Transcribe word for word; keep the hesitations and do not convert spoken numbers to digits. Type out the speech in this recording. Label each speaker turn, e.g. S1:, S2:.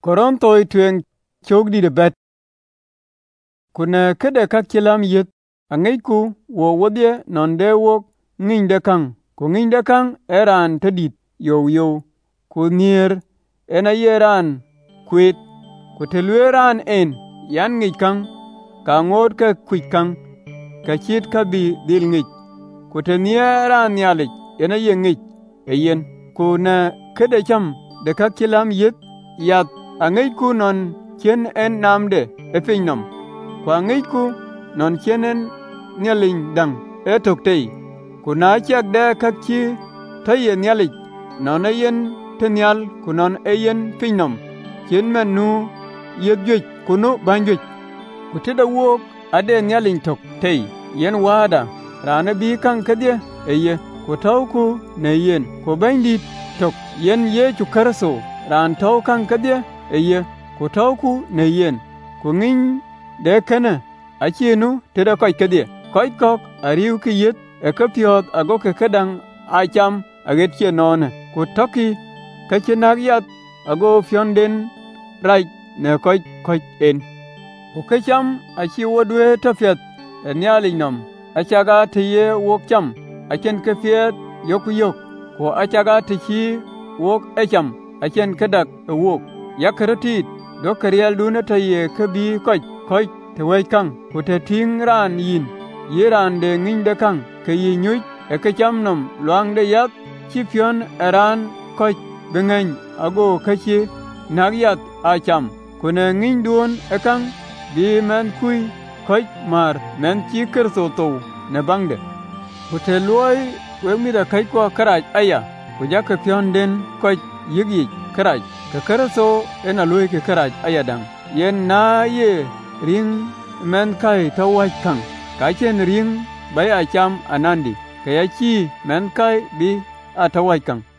S1: Koronto tuen chok di de bet. Kuna kede kak chilam yit, angiku wo wodye nonde wok nginde kang. Ku nginde kang eran tedit yow yow. Ku nier ena yeran kwit. Ku telweran en yan ngij kang. Ka ngot ka kwit kang. Ka chit ka bi dil ngij. Ku te nieran nyalik ena ye ngij e yen. Ku na kede cham de kak chilam yit yat angiku non chen en namde e pinynom. Ku angiku non chen en nyaling dang e toktei. Ku na chak de kak chi ta ye nyalik non e yen te nyal ku non e yen pinynom. Chen men nu yet juj ku nu ban juj. Ku te da wok ade nyaling toktei yen wada rana bi kang kadye e ye. Ku tau ku ne yen ku ban dit tok yen ye chu karaso ran tau kang kadye e ye. Ku tau ku ne yen ku ngin de kana achinu te da koi kadye. Koi kok ariu ki yet e ka piot ago ke kadang acham aget che nona. Ku toki ka chinak yat ago fionden raj ne koi koi en. Ku ka cham achi wodwe tafiat e nyaling nam. Achaga te ye wok cham achen ke fiet yok yok. Ku achaga te chi wok echam achen kadak e wok. Yakaratit do kariel duna ta ye ka bi koi koi te wai kang. Ku te ting ran yin ye ran de ngin de kang ke yi nyuj e ka cham nom luang de yat chi fion eran koi bengen ago ka chi nak yat a cham. Ku ne ngin duon e kang bi men kui koi mar men chi kerso to ne bangde. Ku te luoi we mi da kai kwa karaj aya. Ku ja ka fion den koi yigi karaj. Ka karaso ena luoi ke karaj aya dang. Yen na ye ring men kai ta wai kang. Ka chen ring bai a cham anandi. Ka ya chi men kai bi a ta wai kang.